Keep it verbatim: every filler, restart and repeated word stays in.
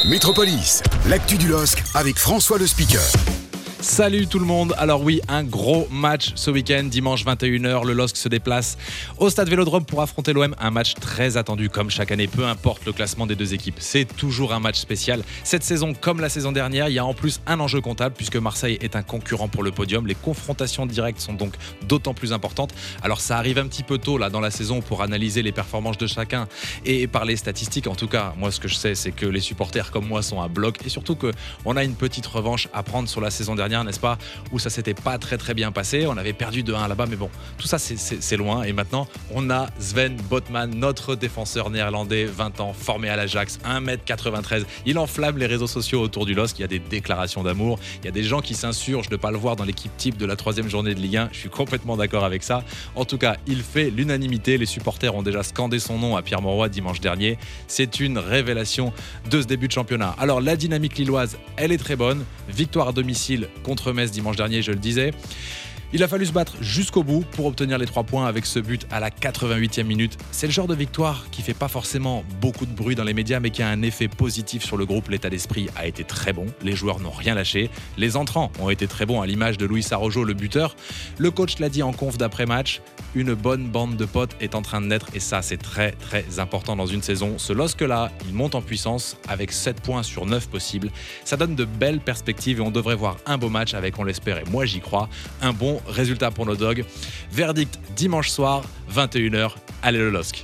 Métropolis, l'actu du L O S C avec François le Speaker. Salut tout le monde. Alors oui, un gros match ce week-end, dimanche vingt et une heures, le L O S C se déplace au Stade Vélodrome pour affronter l'O M. Un match très attendu comme chaque année, peu importe le classement des deux équipes. C'est toujours un match spécial. Cette saison, comme la saison dernière, il y a en plus un enjeu comptable puisque Marseille est un concurrent pour le podium. Les confrontations directes sont donc d'autant plus importantes. Alors ça arrive un petit peu tôt là dans la saison pour analyser les performances de chacun et parler statistiques. En tout cas, moi ce que je sais, c'est que les supporters comme moi sont à bloc et surtout qu'on a une petite revanche à prendre sur la saison dernière, n'est-ce pas, où ça s'était pas très très bien passé. On avait perdu deux un là-bas, mais bon, tout ça c'est, c'est, c'est loin. Et maintenant, on a Sven Botman, notre défenseur néerlandais, vingt ans, formé à l'Ajax, un mètre quatre-vingt-treize. Il enflamme les réseaux sociaux autour du L O S C. Il y a des déclarations d'amour. Il y a des gens qui s'insurgent de ne pas le voir dans l'équipe type de la troisième journée de Ligue un. Je suis complètement d'accord avec ça. En tout cas, il fait l'unanimité. Les supporters ont déjà scandé son nom à Pierre Mauroy dimanche dernier. C'est une révélation de ce début de championnat. Alors, la dynamique lilloise, elle est très bonne. Victoire à domicile contre Metz dimanche dernier, je le disais. Il a fallu se battre jusqu'au bout pour obtenir les trois points avec ce but à la quatre-vingt-huitième minute. C'est le genre de victoire qui fait pas forcément beaucoup de bruit dans les médias, mais qui a un effet positif sur le groupe. L'état d'esprit a été très bon. Les joueurs n'ont rien lâché. Les entrants ont été très bons, à l'image de Luis Araujo, le buteur. Le coach l'a dit en conf d'après-match. Une bonne bande de potes est en train de naître et ça, c'est très très important dans une saison. Ce L O S C-là, il monte en puissance avec sept points sur neuf possibles. Ça donne de belles perspectives et on devrait voir un beau match avec, on l'espère, et moi j'y crois, un bon résultat pour nos dogs. Verdict dimanche soir, vingt et une heures, allez le L O S C.